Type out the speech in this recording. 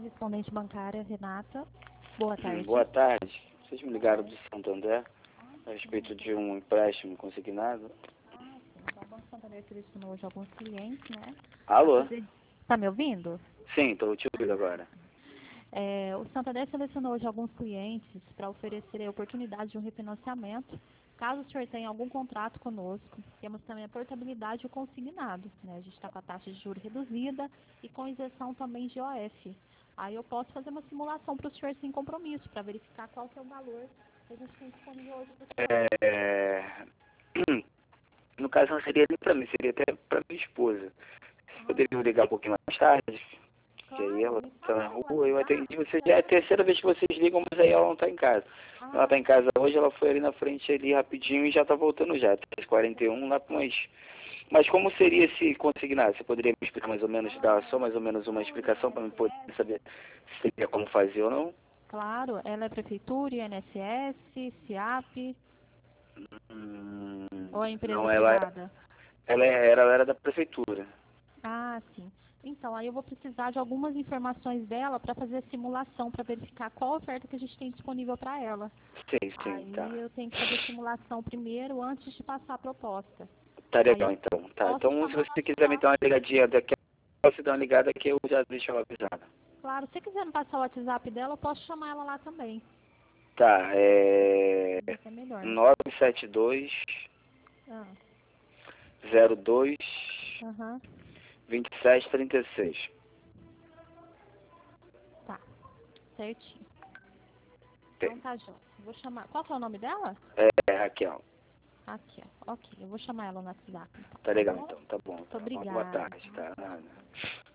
correspondente bancária, Renata. Boa tarde. Boa tarde. Vocês me ligaram do Santander a respeito de um empréstimo consignado? Sim. Então, o Banco Santander selecionou hoje alguns clientes, né? Alô? Tá me ouvindo? Sim, estou te ouvindo agora. O Santander selecionou hoje alguns clientes para oferecer a oportunidade de um refinanciamento. Caso o senhor tenha algum contrato conosco, temos também a portabilidade e o consignado, né? A gente está com a taxa de juros reduzida e com isenção também de OF. Aí eu posso fazer uma simulação para o senhor sem compromisso, para verificar qual que é o valor que a gente tem disponível hoje para o senhor. No caso, não seria nem para mim, seria até para minha esposa. Vocês poderiam ligar um pouquinho mais tarde? Que aí ela Me está passa na o rua, eu WhatsApp, atendi. Você já é a terceira vez que vocês ligam, mas aí ela não está em casa. Ela está em casa hoje, ela foi ali na frente ali rapidinho e já está voltando já, 3h41, lá para umas... Mas como seria esse consignado? Você poderia me explicar mais ou menos, dar só mais ou menos uma explicação para eu poder saber se seria como fazer ou não? Claro, ela é prefeitura, INSS, SIAP ou é empresa Não, privada? ela era da prefeitura. Ah, sim. Então, aí eu vou precisar de algumas informações dela para fazer a simulação, para verificar qual oferta que a gente tem disponível para ela. Sim, tá. Aí eu tenho que fazer a simulação primeiro, antes de passar a proposta. Tá Aí legal, eu então. Tá, posso então se chamar no você quiser me WhatsApp. dar uma ligadinha daqui a você dar uma ligada que eu já deixo ela avisada. Claro, se quiser me passar o WhatsApp dela, eu posso chamar ela lá também. Tá, é... Vai ser melhor. 972 Ah, 02 aham, 2736. tá, certinho. Então tá, João. Vou chamar. Qual que é o nome dela? É, Raquel. Aqui, ó. Ok, eu vou chamar ela no WhatsApp, então, Tá tá legal, bom? então. Tá bom. Muito Tá. Boa obrigada. tarde, tá? Nada.